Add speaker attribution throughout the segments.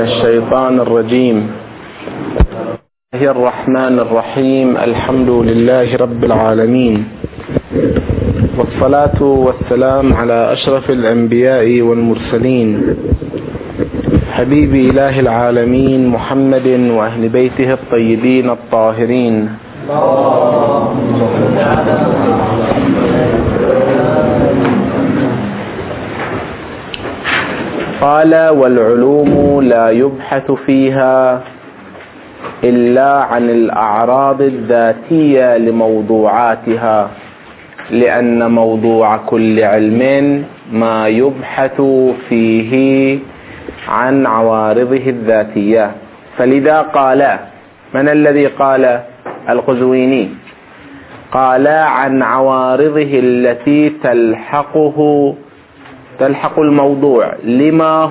Speaker 1: الشيطان الرجيم. بسم الله الرحمن الرحيم. الحمد لله رب العالمين، والصلاة والسلام على أشرف الأنبياء والمرسلين، حبيب إله العالمين محمد وأهل بيته الطيبين الطاهرين. قال: والعلوم لا يبحث فيها إلا عن الأعراض الذاتية لموضوعاتها، لأن موضوع كل علم ما يبحث فيه عن عوارضه الذاتية. فلذا قال، من الذي قال؟ القزويني. قال عن عوارضه التي تلحق الموضوع لما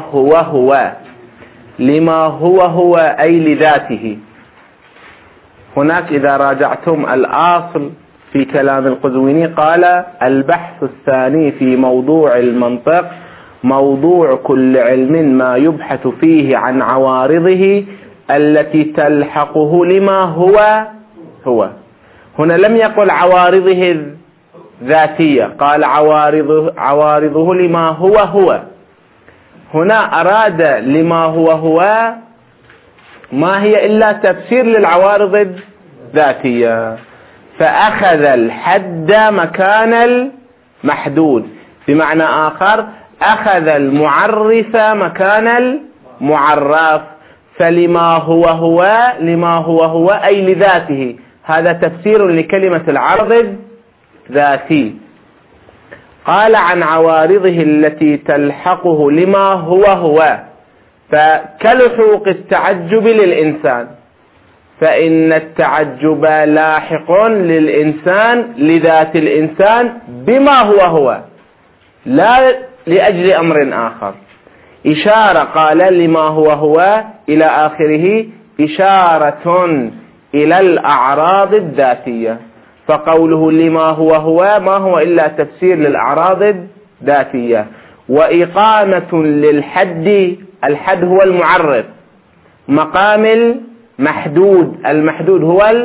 Speaker 1: هو أي لذاته. هناك إذا راجعتم الأصل في كلام القزويني قال: البحث الثاني في موضوع المنطق موضوع كل علم ما يبحث فيه عن عوارضه التي تلحقه لما هو. هنا لم يقل عوارضه ذاتية، قال عوارضه لما هو. هنا أراد لما هو ما هي إلا تفسير للعوارض الذاتية، فأخذ الحد مكان المحدود. بمعنى آخر، أخذ المعرف مكان المعرف، فلما هو أي لذاته. هذا تفسير لكلمة العرض ذاتي. قال عن عوارضه التي تلحقه لما هو، فكلحوق التعجب للإنسان، فإن التعجب لاحق للإنسان لذات الإنسان بما هو، لا لأجل أمر آخر. إشارة، قال لما هو إلى آخره إشارة إلى الأعراض الذاتية، فقوله لما هو ما هو إلا تفسير للأعراض الذاتية وإقامة للحد. الحد هو المعرف، مقام المحدود هو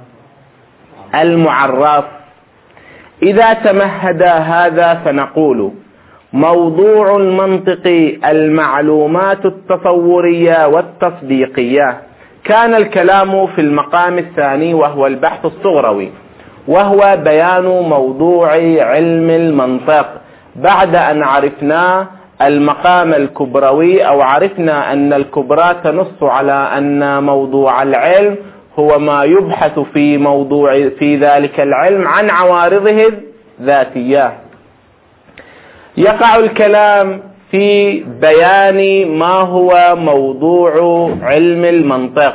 Speaker 1: المعرف. إذا تمهد هذا فنقول: موضوع المنطق المعلومات التصورية والتصديقية. كان الكلام في المقام الثاني وهو البحث الصغروي، وهو بيان موضوع علم المنطق بعد أن عرفنا المقام الكبروي، أو عرفنا أن الكبرى تنص على أن موضوع العلم هو ما يبحث في ذلك العلم عن عوارضه الذاتية. يقع الكلام في بيان ما هو موضوع علم المنطق.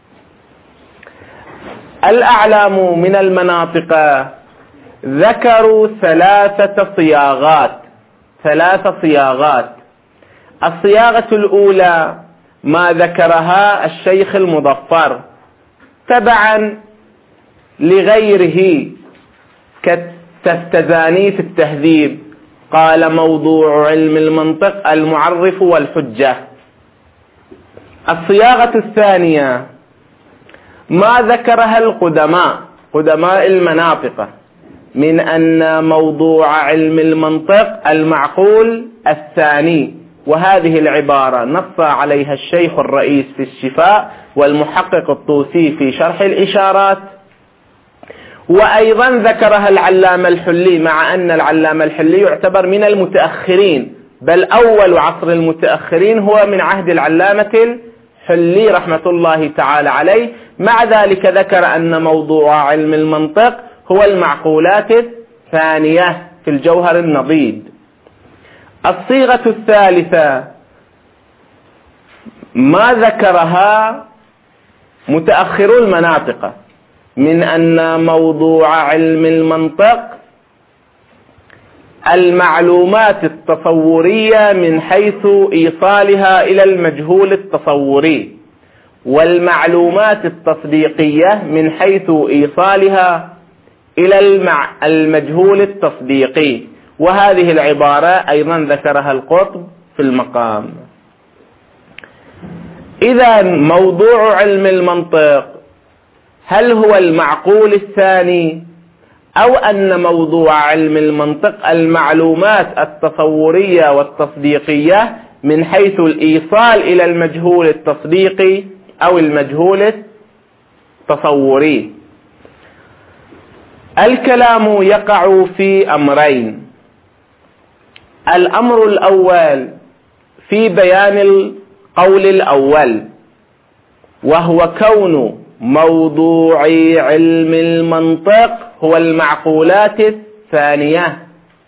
Speaker 1: الأعلام من المناطق ذكروا ثلاث صياغات. الصياغة الأولى ما ذكرها الشيخ المظفر تبعا لغيره كالتفتزاني في التهذيب، قال: موضوع علم المنطق المعرف والحجة. الصياغة الثانية ما ذكرها قدماء المناطق من أن موضوع علم المنطق المعقول الثاني، وهذه العبارة نص عليها الشيخ الرئيس في الشفاء والمحقق الطوسي في شرح الإشارات، وأيضا ذكرها العلامة الحلي، مع أن العلامة الحلي يعتبر من المتأخرين، بل أول عصر المتأخرين هو من عهد العلامة الحلي رحمة الله تعالى عليه. مع ذلك ذكر أن موضوع علم المنطق هو المعقولات الثانية في الجوهر النضيد. الصيغة الثالثة ما ذكرها متأخرو المناطق من أن موضوع علم المنطق المعلومات التصورية من حيث إيصالها إلى المجهول التصوري، والمعلومات التصديقية من حيث إيصالها إلى المجهول التصديقي. وهذه العبارة أيضا ذكرها القطب في المقام. إذا موضوع علم المنطق هل هو المعقول الثاني، أو أن موضوع علم المنطق المعلومات التصورية والتصديقية من حيث الإيصال إلى المجهول التصديقي أو المجهول التصوري؟ الكلام يقع في أمرين. الأمر الأول في بيان القول الأول، وهو كون موضوع علم المنطق هو المعقولات الثانية،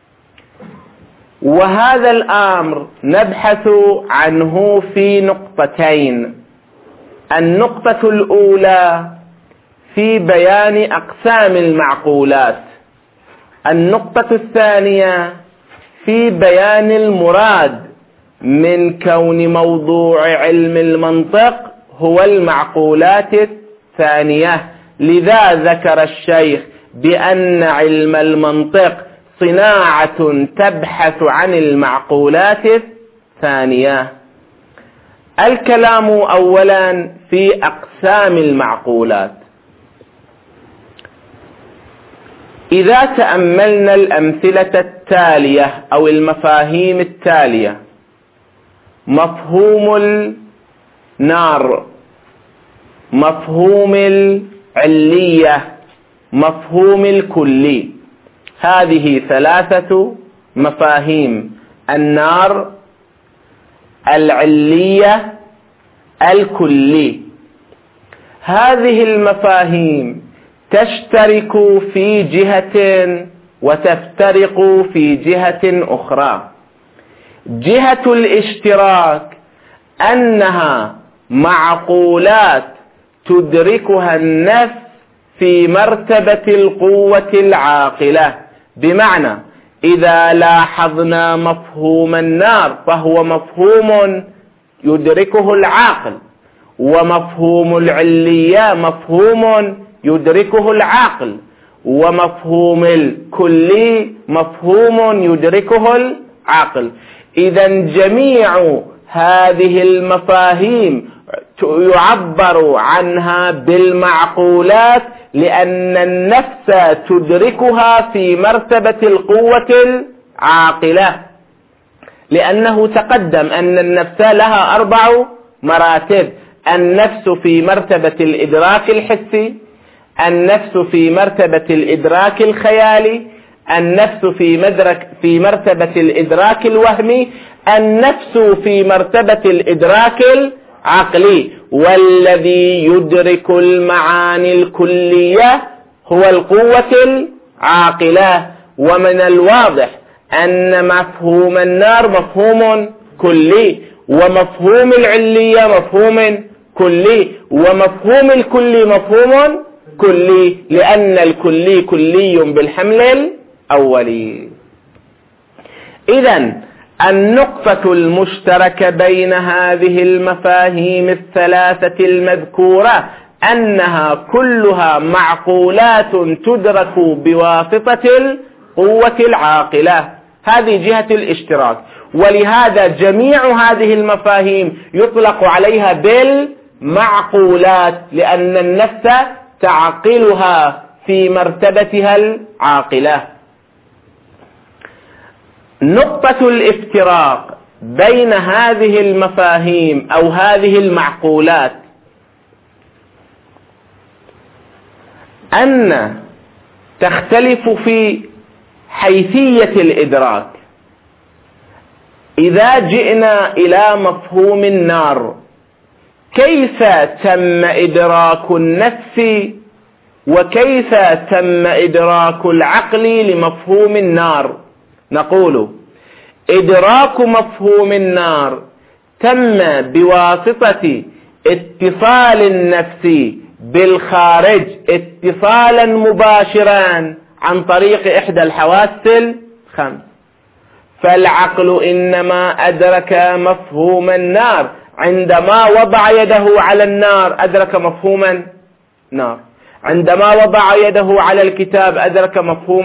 Speaker 1: وهذا الأمر نبحث عنه في نقطتين. النقطة الأولى في بيان أقسام المعقولات، النقطة الثانية في بيان المراد من كون موضوع علم المنطق هو المعقولات الثانية. لذا ذكر الشيخ بأن علم المنطق صناعة تبحث عن المعقولات الثانية. الكلام أولا في أقسام المعقولات. إذا تأملنا الأمثلة التالية أو المفاهيم التالية: مفهوم النار، مفهوم العلية، مفهوم الكلي. هذه ثلاثة مفاهيم: النار، العلية، الكلي. هذه المفاهيم تشترك في جهة وتفترق في جهة أخرى. جهة الاشتراك أنها معقولات تدركها النفس في مرتبة القوة العاقلة، بمعنى إذا لاحظنا مفهوم النار فهو مفهوم يدركه العاقل، ومفهوم العلية مفهوم يدركه العاقل، ومفهوم الكلي مفهوم يدركه العاقل. إذا جميع هذه المفاهيم يعبر عنها بالمعقولات، لأن النفس تدركها في مرتبة القوة العاقلة، لأنه تقدم أن النفس لها 4 مراتب: النفس في مرتبة الإدراك الحسي، النفس في مرتبة الإدراك الخيالي، النفس في مرتبة الإدراك الوهمي، النفس في مرتبة الإدراك العقلي. والذي يدرك المعاني الكلية هو القوة العاقلة. ومن الواضح أن مفهوم النار مفهوم كلي، ومفهوم العلية مفهوم كلي، ومفهوم الكلي مفهوم كلي، لأن الكلي كلي بالحمل الأولي. إذن النقطة المشتركة بين هذه المفاهيم الثلاثة المذكورة أنها كلها معقولات تدرك بواسطة القوة العاقلة. هذه جهة الاشتراك، ولهذا جميع هذه المفاهيم يطلق عليها بالمعقولات، لأن النفس تعقلها في مرتبتها العاقلة. نقطة الافتراق بين هذه المفاهيم أو هذه المعقولات أن تختلف في حيثية الإدراك. إذا جئنا إلى مفهوم النار، كيف تم إدراك النفس وكيف تم إدراك العقل لمفهوم النار؟ نقول إدراك مفهوم النار تم بواسطة اتصال النفس بالخارج اتصالا مباشرا عن طريق إحدى الحواس الخمس. فالعقل إنما أدرك مفهوم النار عندما وضع يده على النار، أدرك مفهوم النار. عندما وضع يده على الكتاب أدرك مفهوم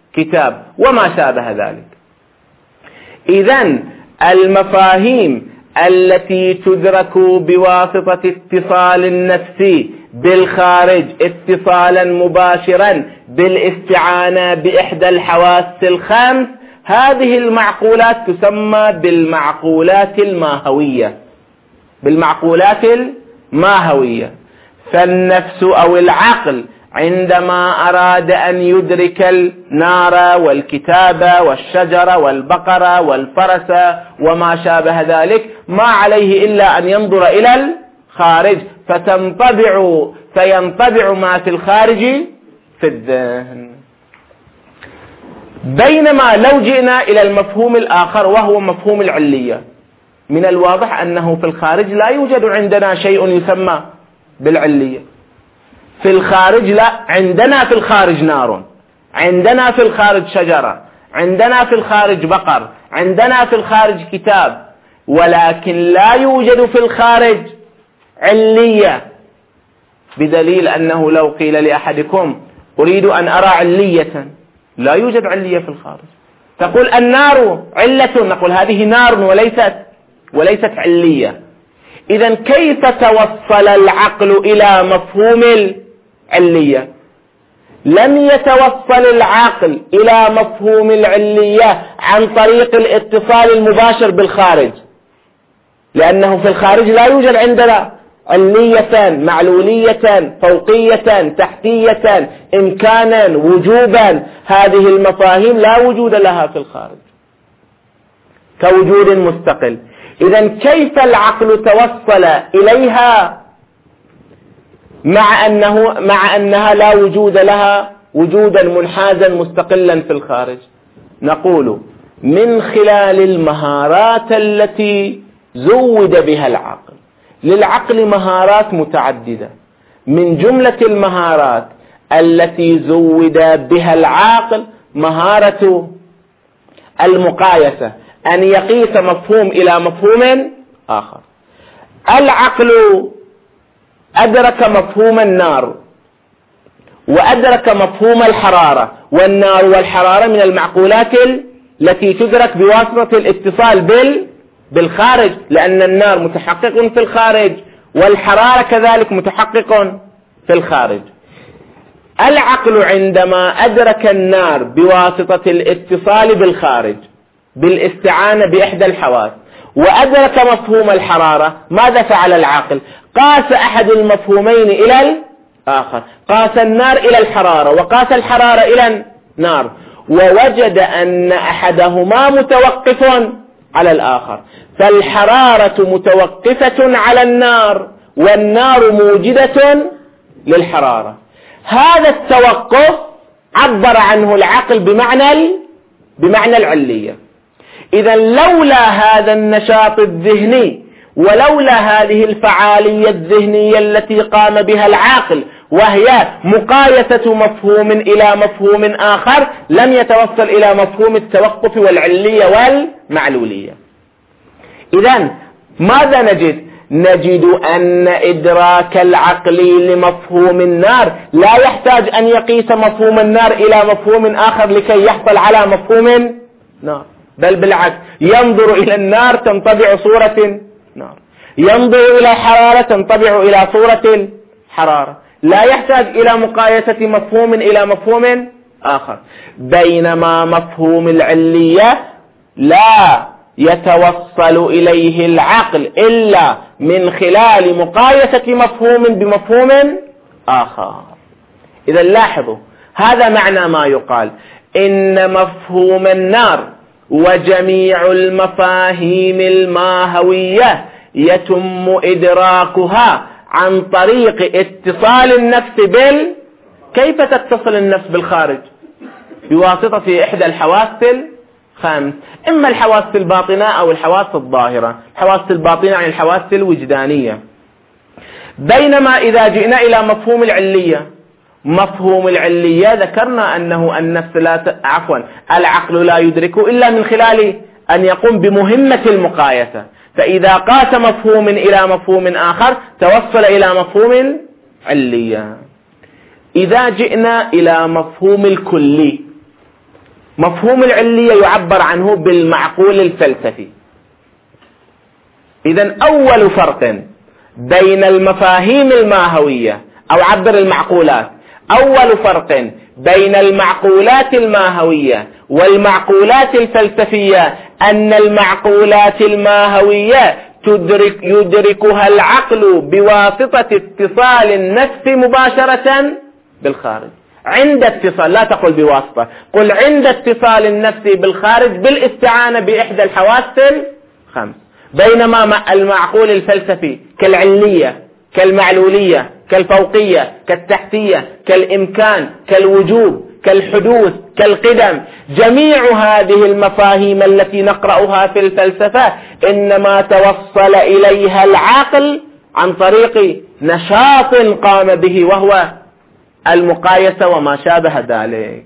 Speaker 1: الكتاب، وما شابه ذلك. إذن المفاهيم التي تدرك بواسطة اتصال النفس بالخارج اتصالا مباشرا بالاستعانة بإحدى الحواس الخمس، هذه المعقولات تسمى بالمعقولات الماهوية. بالمعقولات الماهوية. فالنفس أو العقل عندما أراد أن يدرك النار والكتاب والشجرة والبقرة والفرس وما شابه ذلك، ما عليه إلا أن ينظر إلى الخارج فينطبع ما في الخارج في الذهن. بينما لو جئنا إلى المفهوم الآخر وهو مفهوم العلية، من الواضح أنه في الخارج لا يوجد عندنا شيء يسمى بالعلية. في الخارج لا، عندنا في الخارج نار، عندنا في الخارج شجرة، عندنا في الخارج بقر، عندنا في الخارج كتاب، ولكن لا يوجد في الخارج علية. بدليل أنه لو قيل لأحدكم أريد أن أرى علية، لا يوجد علية في الخارج. تقول النار علة، نقول هذه نار وليست علية. إذن كيف توصل العقل إلى مفهوم العلية؟ لم يتوصل العقل إلى مفهوم العلية عن طريق الاتصال المباشر بالخارج، لأنه في الخارج لا يوجد عندنا علية، معلولية، فوقية، تحتية، إمكانا، وجوبا. هذه المفاهيم لا وجود لها في الخارج كوجود مستقل. إذن كيف العقل توصل إليها مع أنها لا وجود لها وجودا منحازا مستقلا في الخارج؟ نقول من خلال المهارات التي زود بها العقل. للعقل مهارات متعددة، من جملة المهارات التي زود بها العقل مهارة المقايسة، أن يقيس مفهوم إلى مفهوم آخر. العقل أدرك مفهوم النار وأدرك مفهوم الحرارة، والنار والحرارة من المعقولات التي تدرك بواسطة الاتصال بالخارج، لأن النار متحقق في الخارج والحرارة كذلك متحقق في الخارج. العقل عندما أدرك النار بواسطة الاتصال بالخارج بالاستعانة بإحدى الحواس، وأدرك مفهوم الحرارة، ماذا فعل العقل؟ قاس أحد المفهومين إلى الآخر، قاس النار إلى الحرارة وقاس الحرارة إلى النار، ووجد أن أحدهما متوقف على الآخر. فالحرارة متوقفة على النار والنار موجدة للحرارة. هذا التوقف عبر عنه العقل بمعنى العلية. إذا لولا هذا النشاط الذهني ولولا هذه الفعالية الذهنية التي قام بها العقل، وهي مقايسة مفهوم إلى مفهوم آخر، لم يتوصل إلى مفهوم التوقف والعلية والمعلولية. إذن ماذا نجد؟ نجد أن إدراك العقل لمفهوم النار لا يحتاج أن يقيس مفهوم النار إلى مفهوم آخر لكي يحصل على مفهوم نار، بل بالعكس، ينظر إلى النار تنطبع صورة نار، ينظر إلى الحرارة تنطبع إلى صورة الحرارة، لا يحتاج إلى مقايسة مفهوم إلى مفهوم آخر. بينما مفهوم العلية لا يتوصل إليه العقل إلا من خلال مقايسة مفهوم بمفهوم آخر. إذا لاحظوا، هذا معنى ما يقال إن مفهوم النار وجميع المفاهيم الماهوية يتم إدراكها عن طريق اتصال النفس كيف تتصل النفس بالخارج؟ بواسطة إحدى الحواس الخمس، إما الحواس الباطنة أو الحواس الظاهرة. الحواس الباطنة يعني الحواس الوجدانية. بينما إذا جئنا إلى مفهوم العلية، مفهوم العلية ذكرنا أنه النفس العقل لا يدركه إلا من خلال أن يقوم بمهمة المقايسة. فإذا قاس مفهوم إلى مفهوم آخر توصل إلى مفهوم العلية. إذا جئنا إلى مفهوم الكلي، مفهوم العلية يعبر عنه بالمعقول الفلسفي. إذن أول فرق بين المفاهيم الماهوية أو عبر المعقولات، أول فرق بين المعقولات الماهوية والمعقولات الفلسفية أن المعقولات الماهوية يدركها العقل بواسطة اتصال النفس مباشرة بالخارج. عند اتصال، لا تقل بواسطة، قل عند اتصال النفس بالخارج بالاستعانة بإحدى الحواس الخمس. بينما المعقول الفلسفي كالعلية، كالمعلولية، كالفوقية، كالتحتية، كالإمكان، كالوجوب، كالحدوث، كالقدم، جميع هذه المفاهيم التي نقرأها في الفلسفة إنما توصل إليها العقل عن طريق نشاط قام به، وهو المقايسة وما شابه ذلك.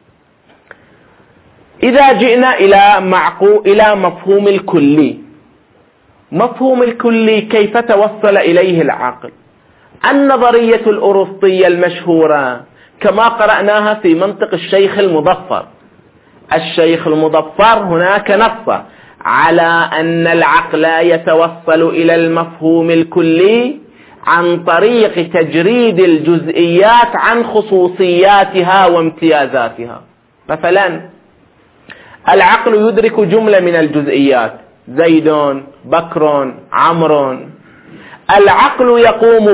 Speaker 1: إذا جئنا إلى مفهوم الكلي، مفهوم الكلي كيف توصل إليه العقل؟ النظرية الأرسطية المشهورة كما قرأناها في منطق الشيخ المظفر. الشيخ المظفر هناك نص على أن العقل يتوصل إلى المفهوم الكلي عن طريق تجريد الجزئيات عن خصوصياتها وامتيازاتها. مثلا العقل يدرك جملة من الجزئيات، زيد، بكر، عمرو. العقل يقوم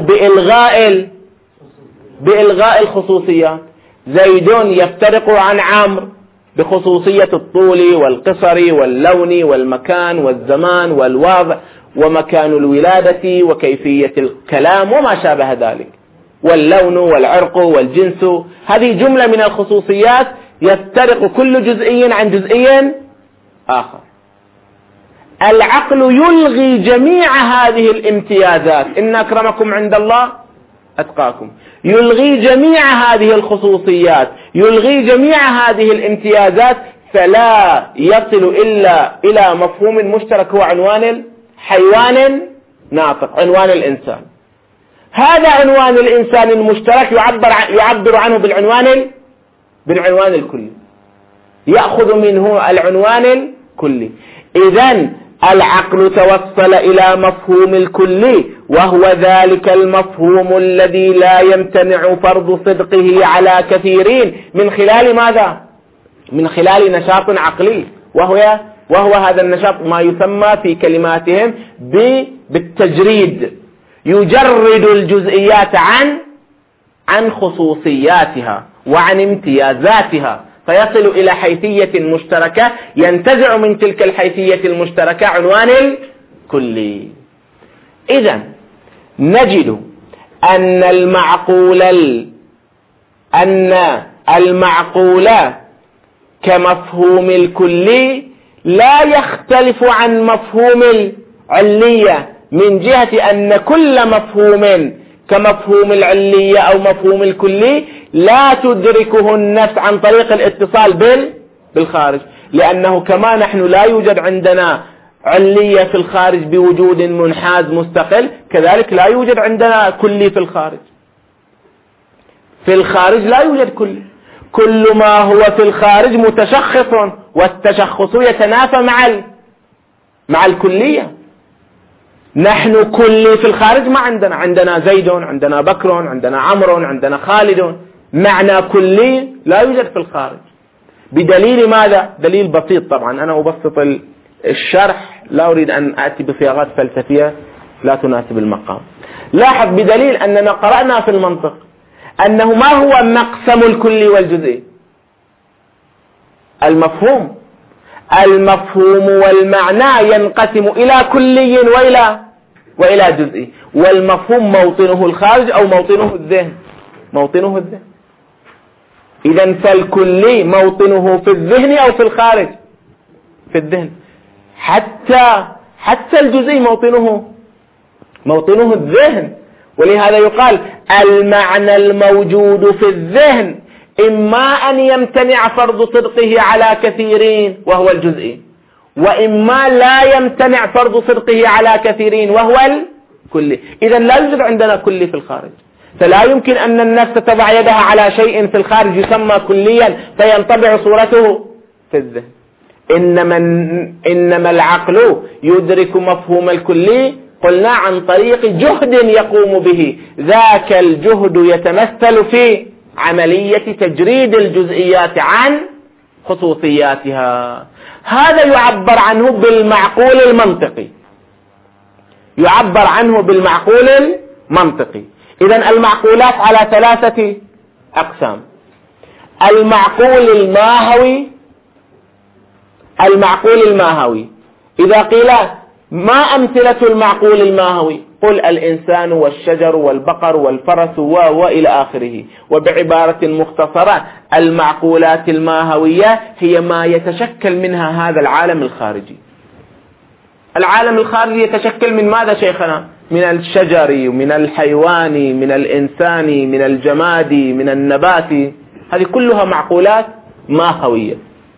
Speaker 1: بإلغاء الخصوصيات. زيد يفترق عن عمرو بخصوصية الطول والقصر واللون والمكان والزمان والوضع ومكان الولادة وكيفية الكلام وما شابه ذلك، واللون والعرق والجنس. هذه جملة من الخصوصيات يفترق كل جزئي عن جزئي آخر. العقل يلغي جميع هذه الامتيازات، إن أكرمكم عند الله أتقاكم. يلغي جميع هذه الخصوصيات، يلغي جميع هذه الامتيازات، فلا يصل إلا إلى مفهوم مشترك هو عنوان الحيوان ناطق، عنوان الإنسان. هذا عنوان الإنسان المشترك يعبر عنه بالعنوان الكلي، يأخذ منه العنوان الكلي. إذن العقل توصل إلى مفهوم الكلي، وهو ذلك المفهوم الذي لا يمتنع فرض صدقه على كثيرين من خلال ماذا؟ من خلال نشاط عقلي، وهو هذا النشاط ما يسمى في كلماتهم بالتجريد. يجرد الجزئيات عن خصوصياتها وعن امتيازاتها، فيصل إلى حيثية مشتركة ينتزع من تلك الحيثية المشتركة عنوان الكلي. إذن نجد أن المعقول كمفهوم الكلي لا يختلف عن مفهوم العلية، من جهة أن كل مفهوم كمفهوم العلية أو مفهوم الكلي لا تدركه النفس عن طريق الاتصال بالخارج، لأنه كما نحن لا يوجد عندنا علية في الخارج بوجود منحاز مستقل، كذلك لا يوجد عندنا كلي في الخارج. في الخارج لا يوجد كلي، كل ما هو في الخارج متشخص، والتشخص يتنافى مع الكلية. نحن كلي في الخارج ما عندنا زيد، عندنا بكر، عندنا عمرو، عندنا خالد. معنى كلي لا يوجد في الخارج. بدليل ماذا؟ دليل بسيط، طبعا أنا أبسط الشرح، لا أريد أن أتي بصياغات فلسفية لا تناسب المقام. لاحظ بدليل أننا قرأنا في المنطق أنه ما هو مقسم الكلي والجزئي؟ المفهوم والمعنى ينقسم إلى كلي وإلى جزئي، والمفهوم موطنه الخارج أو موطنه الذهن. إذن فالكلي موطنه في الذهن أو في الخارج؟ في الذهن. حتى الجزئي موطنه الذهن. ولهذا يقال المعنى الموجود في الذهن إما أن يمتنع فرض صدقه على كثيرين وهو الجزئي، وإما لا يمتنع فرض صدقه على كثيرين وهو الكلي. إذن لا يوجد عندنا كلي في الخارج، فلا يمكن أن النفس تضع يدها على شيء في الخارج يسمى كليا فينطبع صورته في الذهن. إنما العقل يدرك مفهوم الكلي، قلنا عن طريق جهد يقوم به، ذاك الجهد يتمثل في عملية تجريد الجزئيات عن خصوصياتها. هذا يعبر عنه بالمعقول المنطقي، يعبر عنه بالمعقول المنطقي. إذن المعقولات على 3 أقسام: المعقول الماهوي. إذا قيل ما أمثلة المعقول الماهوي؟ قل الإنسان والشجر والبقر والفرس وإلى آخره. وبعبارة مختصرة، المعقولات الماهوية هي ما يتشكل منها هذا العالم الخارجي. العالم الخارجي يتشكل من ماذا شيخنا؟ من الشجر، من الحيوان، من الإنسان، من الجماد، من النبات. هذه كلها معقولات ماهوية.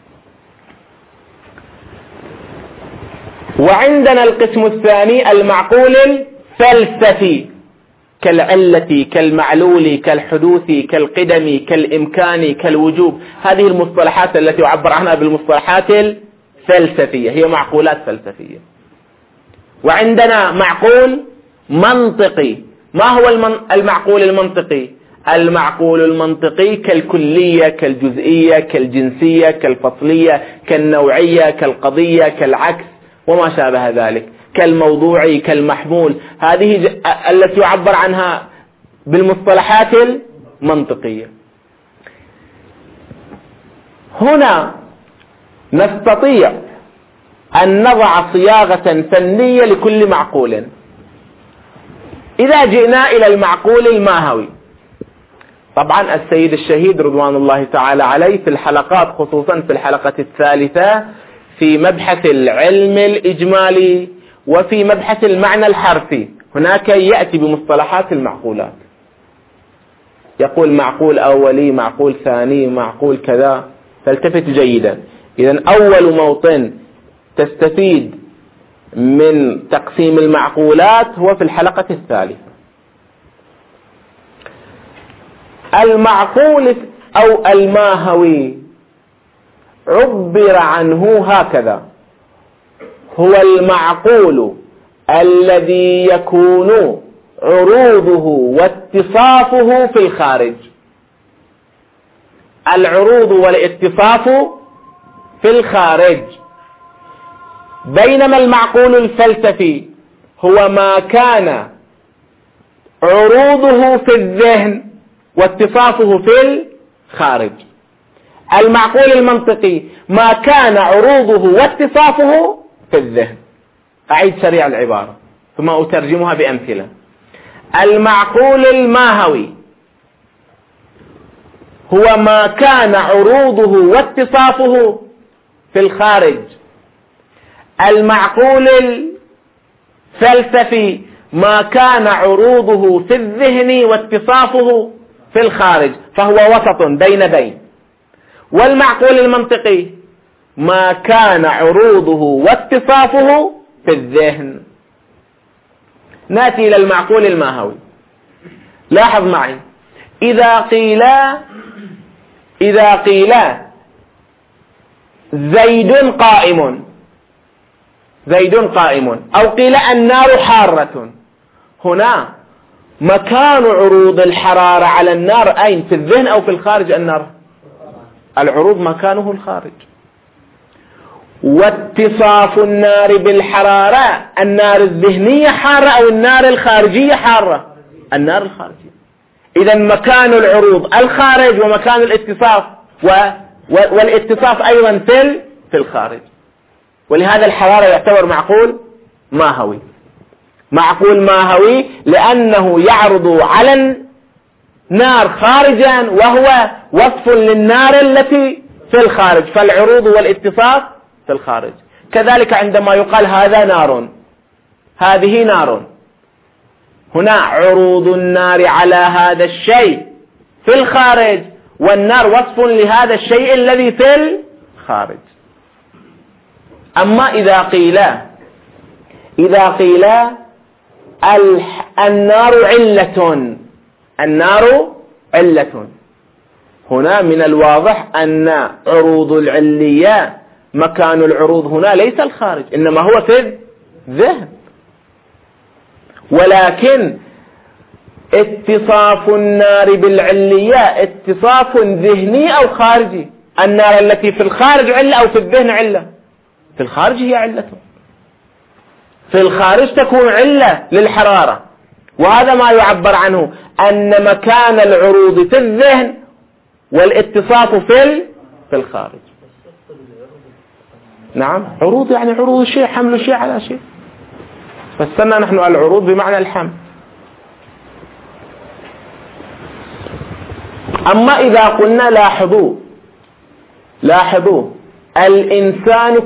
Speaker 1: وعندنا القسم الثاني المعقول الفلسفي، كالعلة، كالمعلول، كالحدوث، كالقدم، كالإمكان، كالوجوب. هذه المصطلحات التي يعبر عنها بالمصطلحات الفلسفية، هي معقولات فلسفية. وعندنا معقول منطقي. ما هو المعقول المنطقي؟ المعقول المنطقي كالكلية، كالجزئية، كالجنسية، كالفصلية، كالنوعية، كالقضية، كالعكس وما شابه ذلك، كالموضوعي، كالمحمول. هذه التي يعبر عنها بالمصطلحات المنطقية. هنا نستطيع أن نضع صياغة فنية لكل معقول. إذا جئنا إلى المعقول الماهوي، طبعا السيد الشهيد رضوان الله تعالى عليه في الحلقات، خصوصا في الحلقة 3 في مبحث العلم الإجمالي وفي مبحث المعنى الحرفي، هناك يأتي بمصطلحات المعقولات، يقول معقول أولي، معقول ثاني، معقول كذا. فالتفت جيدا. إذن أول موطن تستفيد من تقسيم المعقولات هو في الحلقة 3. المعقول أو الماهوي عبر عنه هكذا: هو المعقول الذي يكون عروضه واتصافه في الخارج. العروض والاتصاف في الخارج. بينما المعقول الفلسفي هو ما كان عروضه في الذهن واتصافه في الخارج. المعقول المنطقي ما كان عروضه واتصافه في الذهن. أعيد سريع العبارة ثم أترجمها بأمثلة. المعقول الماهوي هو ما كان عروضه واتصافه في الخارج. المعقول الفلسفي ما كان عروضه في الذهن واتصافه في الخارج، فهو وسط بين. والمعقول المنطقي ما كان عروضه واتصافه في الذهن. نأتي إلى المعقول الماهوي. لاحظ معي، إذا قيل زيد قائم أو قيل النار حارة، هنا مكان عروض الحرارة على النار أين؟ في الذهن أو في الخارج؟ العروض مكانه الخارج. واتصاف النار بالحرارة، النار الذهنية حارة أو النار الخارجية حارة؟ النار الخارجية. إذن مكان العروض الخارج ومكان الاتصاف والاتصاف أيضا في الخارج. ولهذا الحرارة يعتبر معقول ماهوي. معقول ماهوي لأنه يعرض على النار خارجا وهو وصف للنار التي في الخارج، فالعروض والاتصاف في الخارج. كذلك عندما يقال هذا نار، هذه نار، هنا عروض النار على هذا الشيء في الخارج، والنار وصف لهذا الشيء الذي في الخارج. أما إذا قيل النار علة، هنا من الواضح أن عروض العلية مكان العروض هنا ليس الخارج، إنما هو في الذهن. ولكن اتصاف النار بالعلية اتصاف ذهني أو خارجي. النار التي في الخارج علة أو في الذهن علة؟ في الخارج هي علة، في الخارج تكون علة للحرارة، وهذا ما يعبر عنه أن مكان العروض في الذهن والاتصاف في الخارج. نعم، عروض يعني عروض شيء، حمل شيء على شيء، فسرنا نحن العروض بمعنى الحمل. أما إذا قلنا لاحظوا الإنسان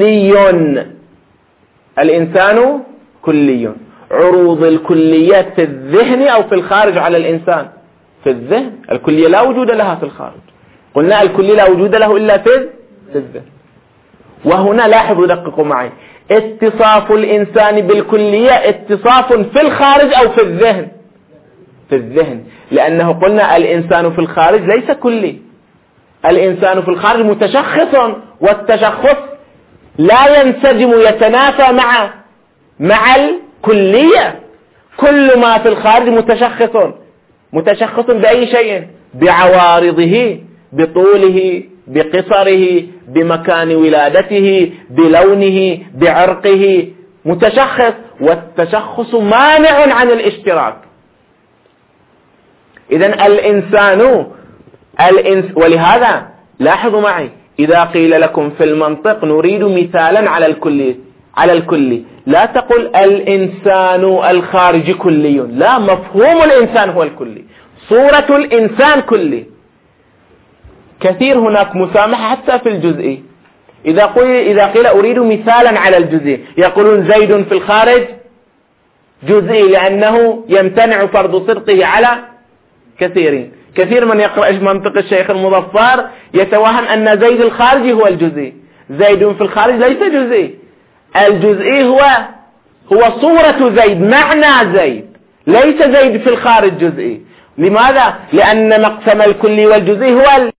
Speaker 1: كلي، عروض الكليات في الذهن أو في الخارج على الإنسان؟ في الذهن. الكلية لا وجود لها في الخارج، قلنا الكلي لا وجود له إلا في الذهن. وهنا لاحظوا دققوا معي، اتصاف الإنسان بالكلية اتصاف في الخارج أو في الذهن؟ في الذهن، لأنه قلنا الإنسان في الخارج ليس كلي، الإنسان في الخارج متشخص، والتشخص لا ينسجم، يتنافى مع الكلية. كل ما في الخارج متشخص بأي شيء؟ بعوارضه، بطوله، بقصره، بمكان ولادته، بلونه، بعرقه، متشخص، والتشخص مانع عن الاشتراك. إذن ولهذا لاحظوا معي، إذا قيل لكم في المنطق نريد مثالا على الكلي، لا تقل الإنسان الخارجي كلي، لا، مفهوم الإنسان هو الكلي، صورة الإنسان كلي. كثير هناك مسامحة حتى في الجزئي، إذا قيل أريد مثالا على الجزئي يقولون زيد في الخارج جزئي، لأنه يمتنع فرض صدقه على كثيرين. كثير من يقرأ منطق الشيخ المظفر يتوهم أن زيد الخارجي هو الجزئي. زيد في الخارج ليس جزئي، الجزئي هو صورة زيد، معنى زيد، ليس زيد في الخارج جزئي. لماذا؟ لأن مقسم الكلي والجزئي هو